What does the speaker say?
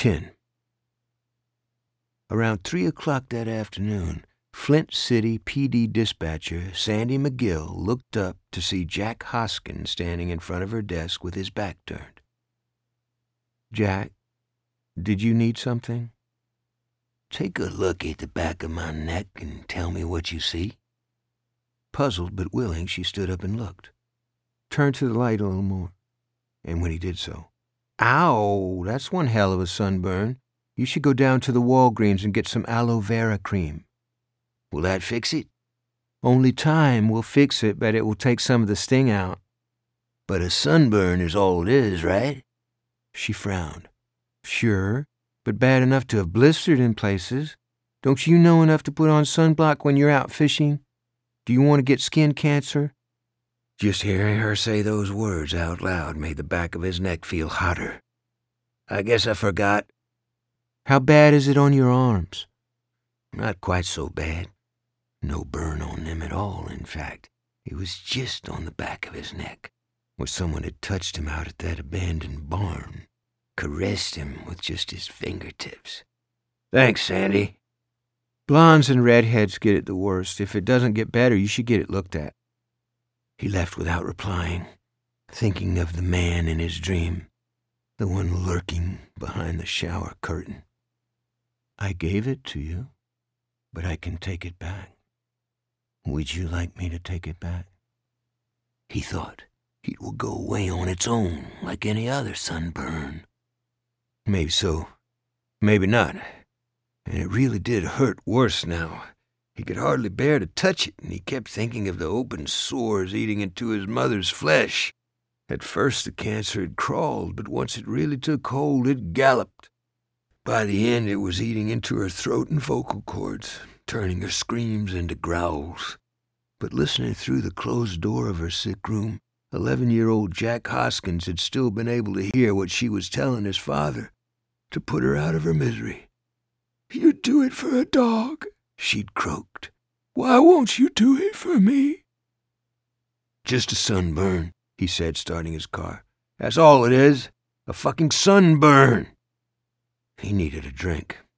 10. Around 3 o'clock that afternoon, Flint City PD dispatcher Sandy McGill looked up to see Jack Hoskins standing in front of her desk with his back turned. "Jack, did you need something?" "Take a look at the back of my neck and tell me what you see." Puzzled but willing, she stood up and looked. "Turn to the light a little more." And when he did so, "Ow, that's one hell of a sunburn. You should go down to the Walgreens and get some aloe vera cream." "Will that fix it?" "Only time will fix it, but it will take some of the sting out." "But a sunburn is all it is, right?" She frowned. "Sure, but bad enough to have blistered in places. Don't you know enough to put on sunblock when you're out fishing? Do you want to get skin cancer?" Just hearing her say those words out loud made the back of his neck feel hotter. "I guess I forgot." "How bad is it on your arms?" "Not quite so bad. No burn on them at all, in fact. It was just on the back of his neck, where someone had touched him out at that abandoned barn. Caressed him with just his fingertips. Thanks, Sandy." "Blondes and redheads get it the worst. If it doesn't get better, you should get it looked at." He left without replying, thinking of the man in his dream, the one lurking behind the shower curtain. "I gave it to you, but I can take it back. Would you like me to take it back?" He thought it will go away on its own like any other sunburn. Maybe so, maybe not. And it really did hurt worse now. He could hardly bear to touch it, and he kept thinking of the open sores eating into his mother's flesh. At first the cancer had crawled, but once it really took hold, it galloped. By the end, it was eating into her throat and vocal cords, turning her screams into growls. But listening through the closed door of her sick room, 11-year-old Jack Hoskins had still been able to hear what she was telling his father, to put her out of her misery. "You'd do it for a dog," she'd croaked. "Why won't you do it for me?" "Just a sunburn," he said, starting his car. "That's all it is. A fucking sunburn." He needed a drink.